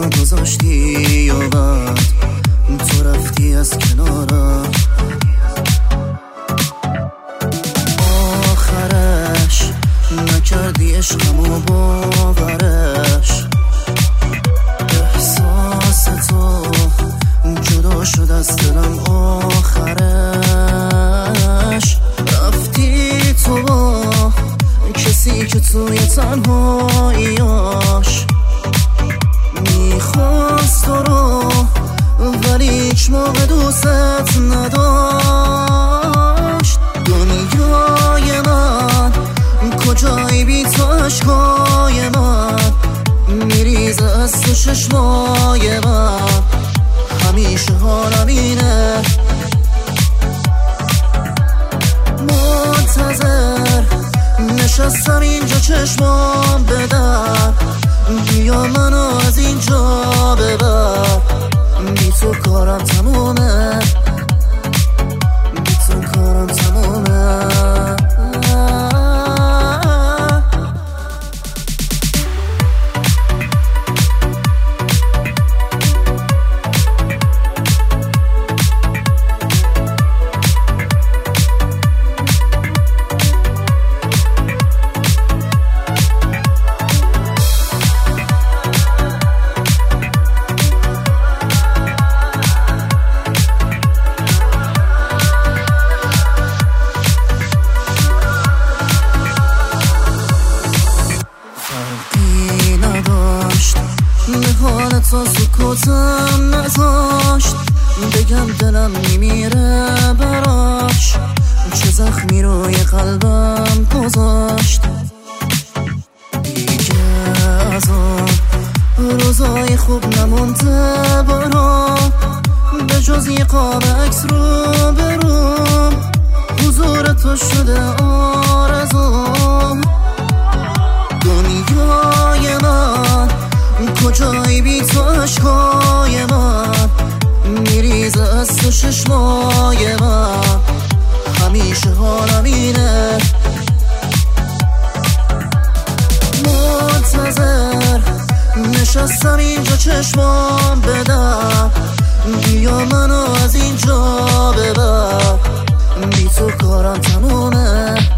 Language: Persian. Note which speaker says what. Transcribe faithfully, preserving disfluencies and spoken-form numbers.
Speaker 1: منو گذاشتی و بعد تو رفتی از کنارم. آخرش نکردی عشقمو باورش، احساس تو جدا شد از دلم. آخرش رفتی تو با کسی که توی تنهاییاش میخواست تو رو ولی هیچ موقع دوست نداشت. دنیای من کجایی بی تو، عشقای من میریزه از تو چشمای من. همیشه حالم اینه، منتظر نشستم اینجا چشمام بدر. بیا منو از اینجا ببر، بی تو کارم تمومه، بی تو کارم تمومه. حال تو سکوتم نذاشت، بگم دلم میمیره براش. چه زخمی روی قلبم گذاشت، دیگه از اون روزای خوب نمونده برام، به جز یه قاب عکس رو بروم. حضور تو شده آرزوم. دنیای من کجایی بی تو، عشقای من میریزه از تو چشمای من. همیشه حالم اینه، منتظر نشستم اینجا چشمام بدر. بیا منو از اینجا ببر، بی تو کارم تمومه.